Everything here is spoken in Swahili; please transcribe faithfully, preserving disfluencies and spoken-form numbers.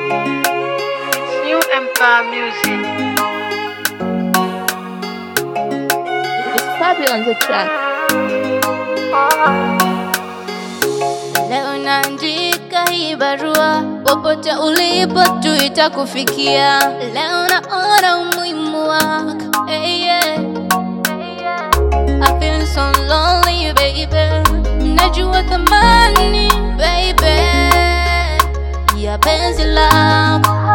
New Empire Music. It's Fabi on the track. Leo naandika hii barua, popote ulipo tu itakufikia. Leo naona umuhimu wako, hey, yeah. I feel so lonely, baby. Najua thamani, baby, ya penzi lako.